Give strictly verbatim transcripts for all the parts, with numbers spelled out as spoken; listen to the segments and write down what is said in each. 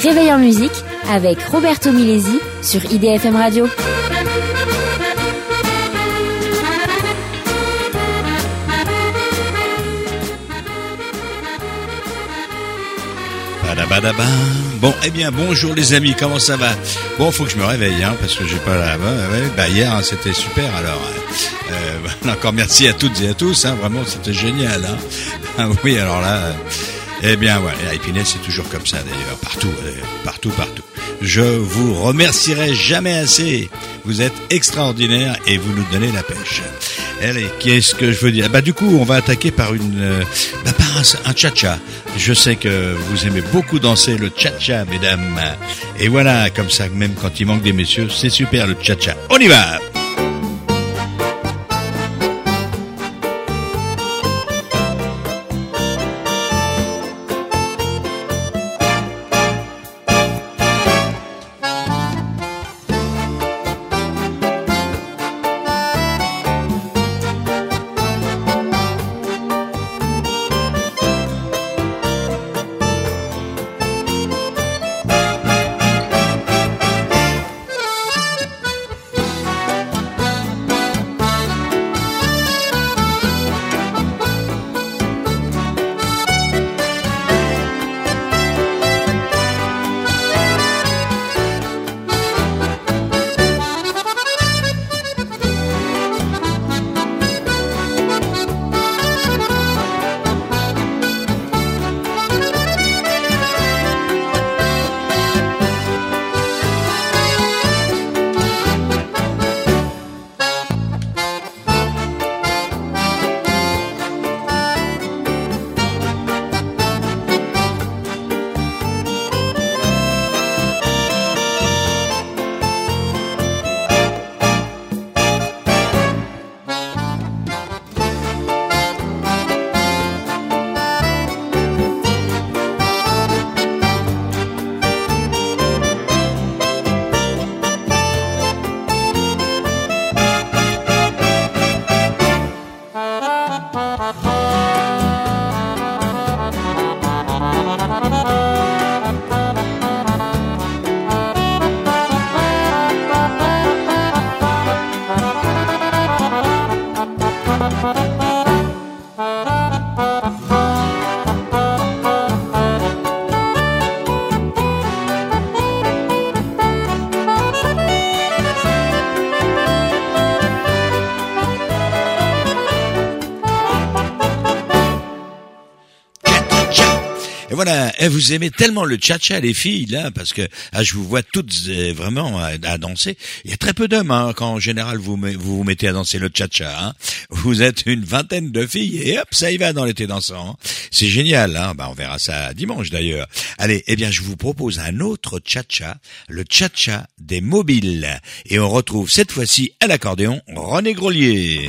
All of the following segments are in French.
Réveil en musique avec Roberto Milesi sur I D F M Radio. Badabadaba. Bon, eh bien, bonjour les amis, comment ça va? Bon, faut que je me réveille, hein, parce que j'ai pas la... Ouais, bah hier, hein, c'était super, alors... Euh, encore merci à toutes et à tous, hein, vraiment, c'était génial, hein. Ah, oui, alors là... Euh, eh bien, ouais, à Épinay, c'est toujours comme ça, d'ailleurs, partout, d'ailleurs, partout, partout. Je vous remercierai jamais assez. Vous êtes extraordinaires et vous nous donnez la pêche. Allez, qu'est-ce que je veux dire? Bah du coup, on va attaquer par une, euh, bah, par un, un cha-cha. Je sais que vous aimez beaucoup danser le cha-cha, mesdames. Et voilà, comme ça, même quand il manque des messieurs, c'est super le cha-cha. On y va! Voilà, et vous aimez tellement le cha-cha, les filles, là, parce que ah, je vous vois toutes euh, vraiment à, à danser. Il y a très peu d'hommes, hein, quand en général vous vous, vous mettez à danser le cha-cha. Hein. Vous êtes une vingtaine de filles et hop, ça y va dans l'été dansant. Hein. C'est génial, hein. Bah, on verra ça dimanche d'ailleurs. Allez, eh bien, je vous propose un autre cha-cha, le cha-cha des mobiles. Et on retrouve cette fois-ci à l'accordéon René Grolier.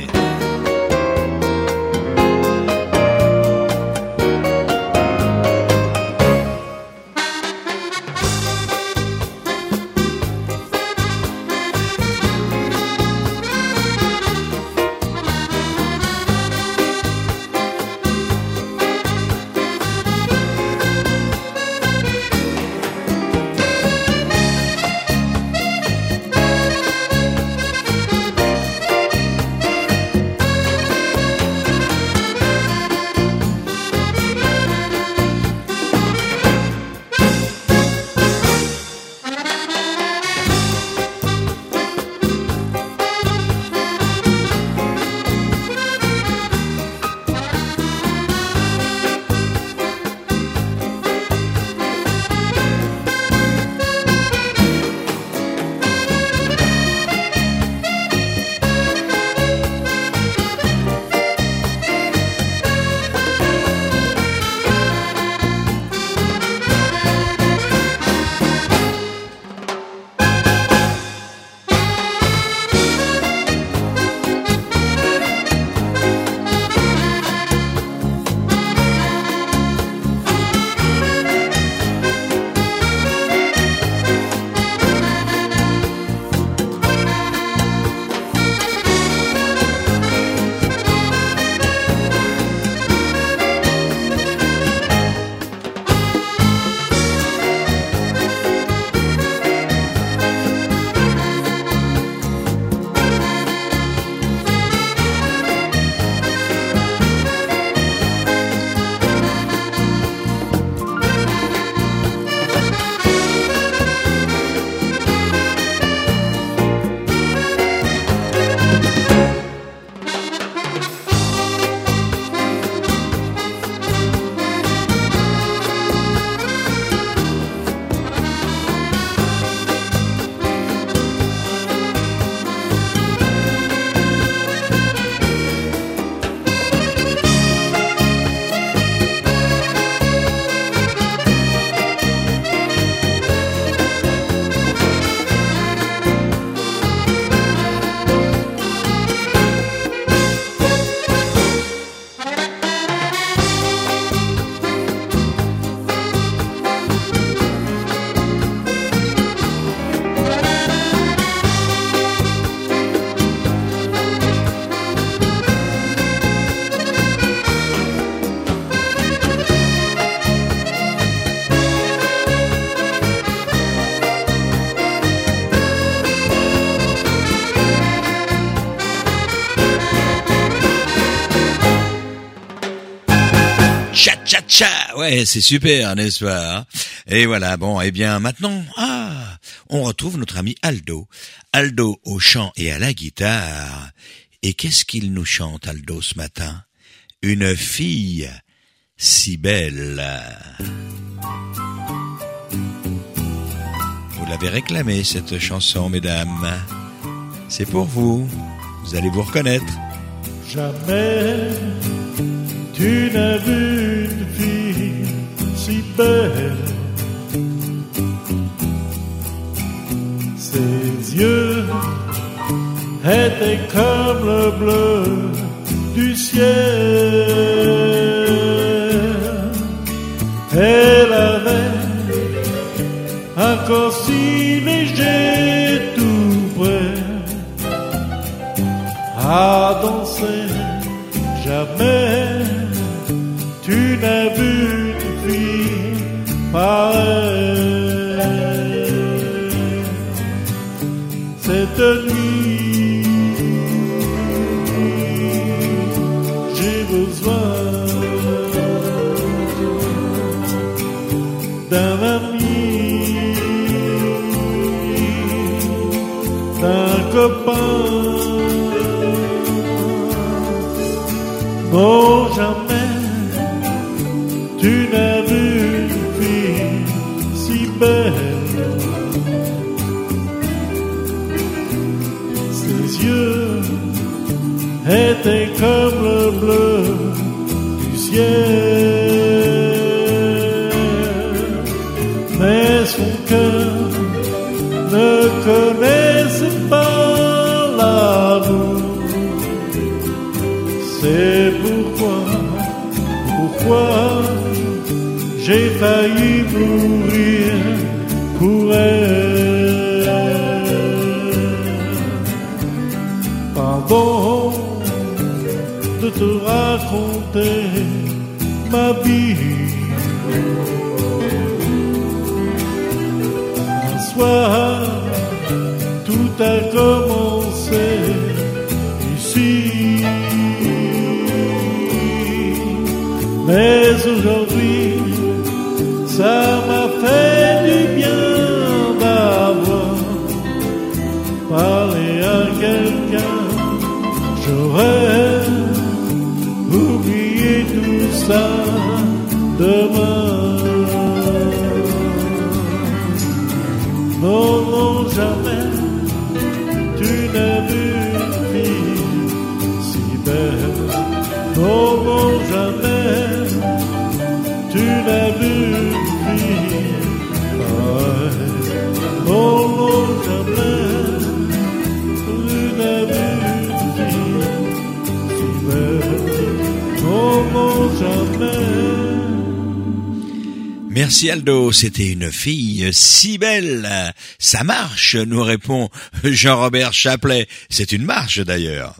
Cha-cha-cha. Ouais, c'est super, n'est-ce pas hein? Et voilà, bon, eh bien maintenant, ah, on retrouve notre ami Aldo. Aldo au chant et à la guitare. Et qu'est-ce qu'il nous chante, Aldo, ce matin? Une fille si belle. Vous l'avez réclamé, cette chanson, mesdames. C'est pour vous. Vous allez vous reconnaître. Jamais tu n'as vu une fille si belle. Ses yeux étaient comme le bleu du ciel. Elle avait un corps si léger tout près à danser. Jamais tu n'as vu une fille pareille. Cette nuit, j'ai besoin d'un ami, d'un copain. Non, jamais tu n'as vu une fille si belle. Ses yeux étaient comme le bleu du ciel, mais son cœur ne connaissait pas l'amour. C'est pourquoi, pourquoi j'ai failli mourir pour elle. Pardon de te raconter ma vie. Un soir, tout a commencé ici. Mais aujourd'hui, ça m'a fait du bien d'avoir parlé à quelqu'un. J'aurais oublié tout ça demain. Non, non, jamais tu n'as vu une fille si belle. Non, non, jamais tu n'as vu une fille pareille. Non, non, jamais tu n'as vu une fille si belle. Non, non, jamais. Merci Aldo, c'était une fille si belle. Ça marche, nous répond Jean-Robert Chaplet. C'est une marche d'ailleurs.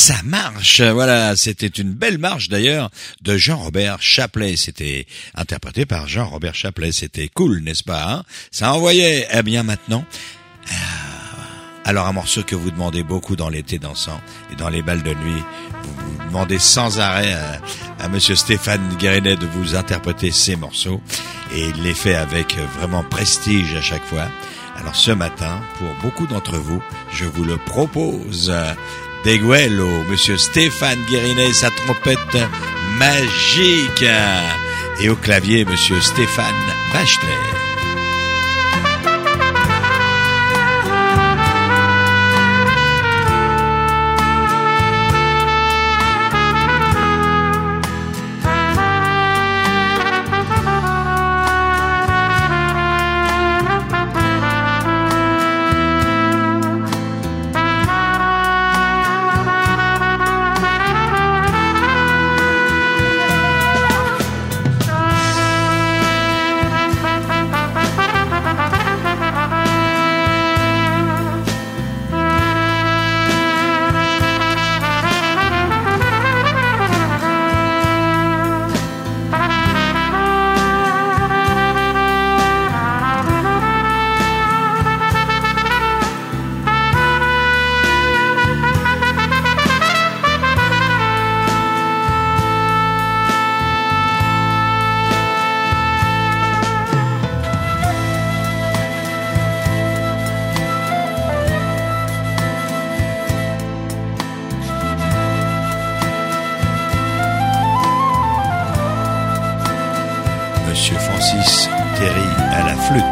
Ça marche. Voilà, c'était une belle marche d'ailleurs de Jean-Robert Chapley. C'était interprété par Jean-Robert Chapley. C'était cool, n'est-ce pas, hein? Ça envoyait. Eh bien maintenant, euh, alors un morceau que vous demandez beaucoup dans l'été dansant et dans les balles de nuit. Vous, vous demandez sans arrêt à, à Monsieur Stéphane Guérinet de vous interpréter ces morceaux et il les fait avec vraiment prestige à chaque fois. Alors ce matin, pour beaucoup d'entre vous, je vous le propose. Deguello, Monsieur Stéphane Guérinet, sa trompette magique. Et au clavier, Monsieur Stéphane Bachelet. Monsieur Francis Terry à la flûte.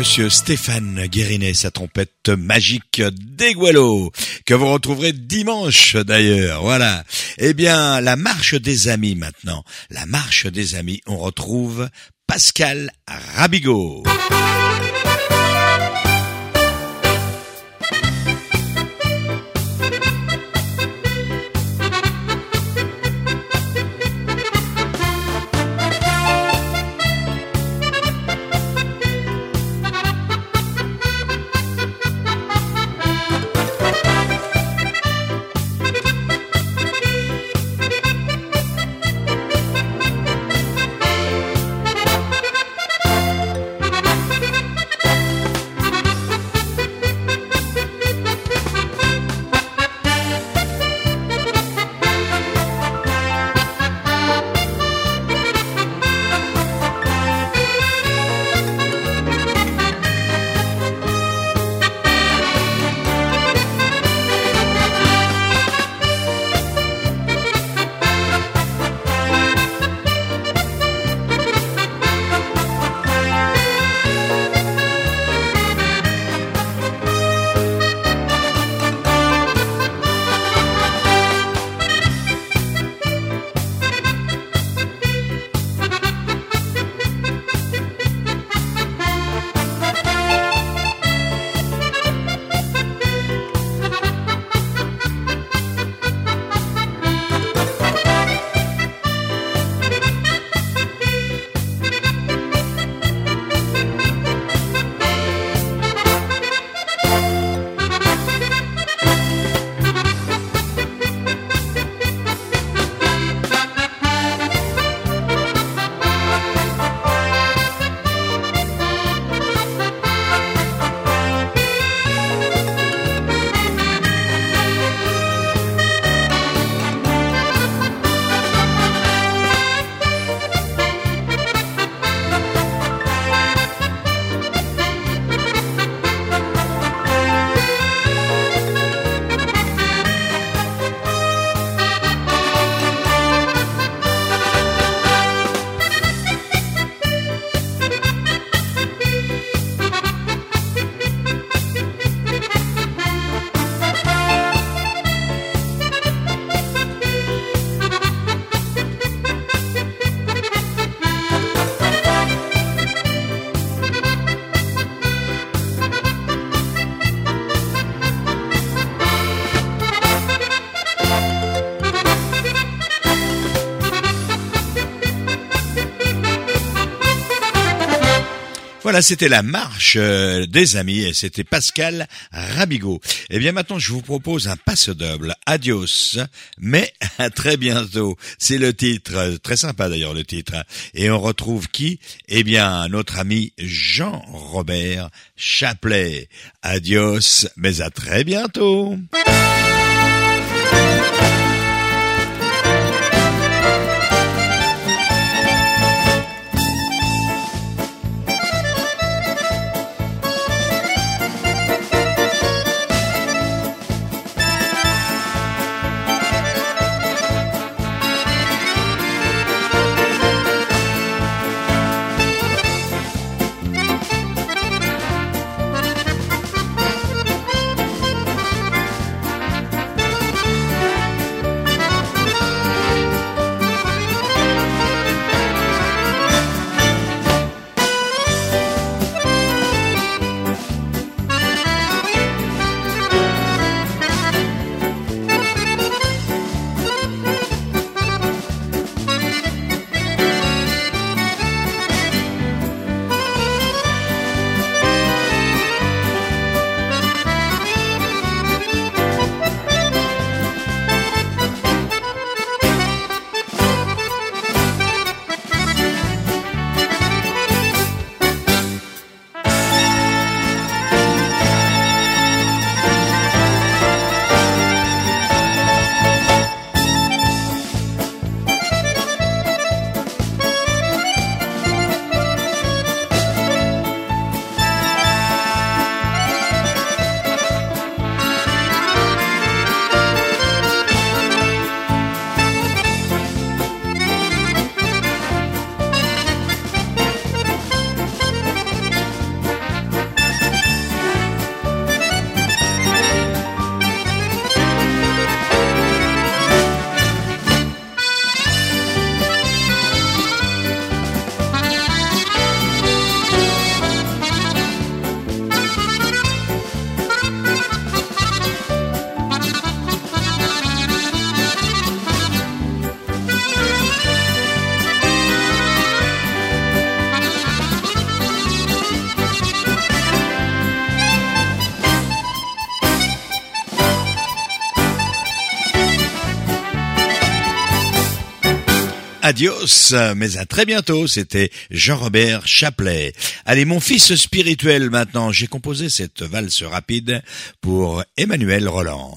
monsieur Stéphane Guérinet, sa trompette magique d'Aigualo, que vous retrouverez dimanche d'ailleurs, voilà. Eh bien, la marche des amis maintenant. La marche des amis, on retrouve Pascal Rabigot. Voilà, c'était la marche des amis et c'était Pascal Rabigot. Et bien maintenant, je vous propose un passe-double. Adios, mais à très bientôt. C'est le titre, très sympa d'ailleurs le titre. Et on retrouve qui? Eh bien, notre ami Jean-Robert Chaplet. Adios, mais à très bientôt. adios, mais à très bientôt. C'était Jean-Robert Chaplet. Allez, mon fils spirituel maintenant. J'ai composé cette valse rapide pour Emmanuel Roland.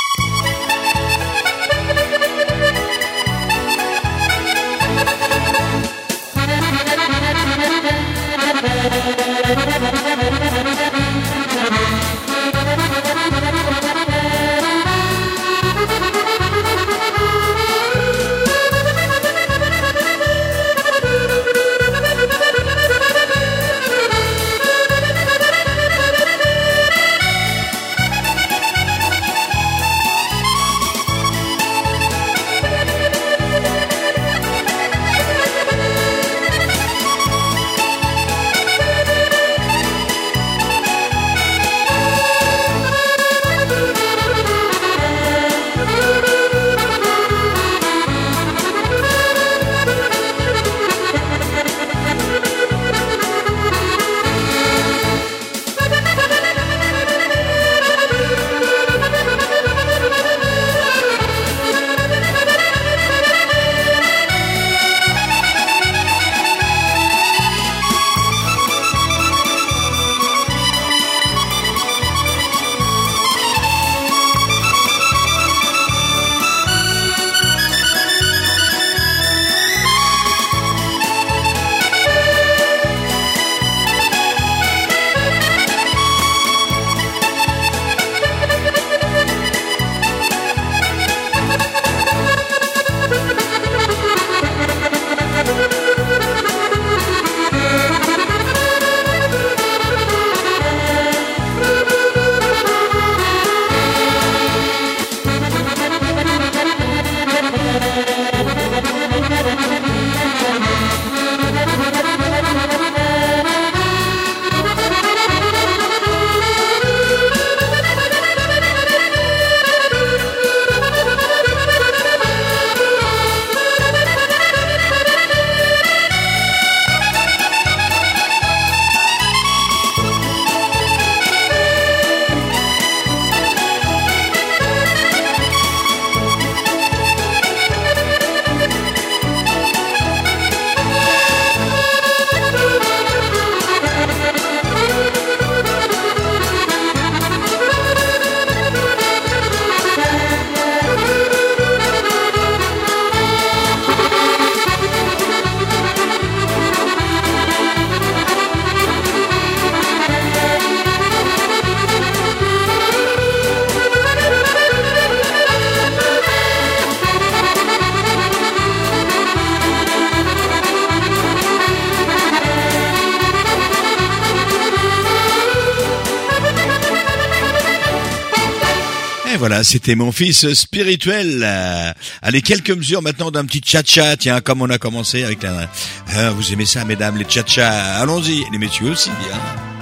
Voilà, c'était mon fils spirituel. Euh, allez, quelques mesures maintenant d'un petit tcha-tcha. Tiens, comme on a commencé avec la... Euh, vous aimez ça, mesdames, les tcha-tcha? Allons-y, les messieurs aussi. Hein.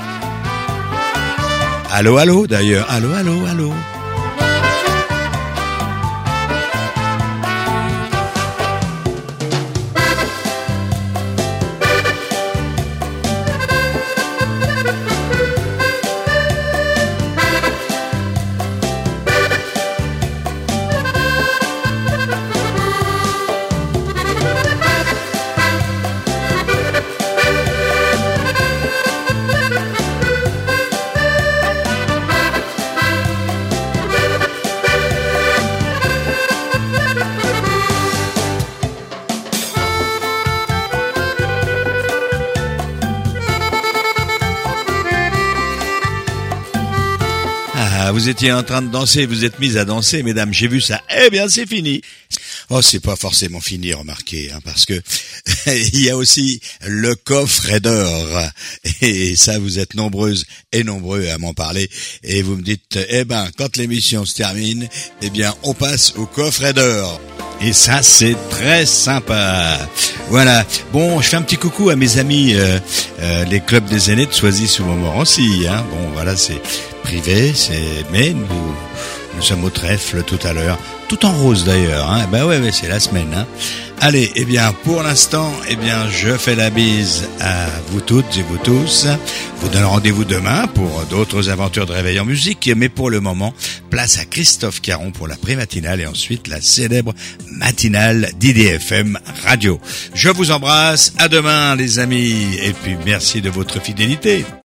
Allô, allô, d'ailleurs. Allô, allô, allô. Vous étiez en train de danser, vous êtes mises à danser, mesdames, j'ai vu ça. Eh bien, c'est fini. Oh, c'est pas forcément fini, remarquez, hein, parce que il y a aussi le coffret d'or. Et ça, vous êtes nombreuses et nombreux à m'en parler. Et vous me dites, eh ben, quand l'émission se termine, eh bien, on passe au coffret d'or. Et ça, c'est très sympa. Voilà. Bon, je fais un petit coucou à mes amis, euh, euh, les clubs des aînés de Soisy sous Montmorency. Hein. Bon, voilà, c'est privé, c'est mais nous Nous sommes au trèfle tout à l'heure, tout en rose d'ailleurs. Hein. Ben ouais, ouais, c'est la semaine. Hein. Allez, eh bien, pour l'instant, eh bien, je fais la bise à vous toutes et vous tous. Vous donne rendez-vous demain pour d'autres aventures de réveil en musique. Mais pour le moment, place à Christophe Caron pour la pré-matinale et ensuite la célèbre matinale d'I D F M Radio. Je vous embrasse. À demain, les amis. Et puis, merci de votre fidélité.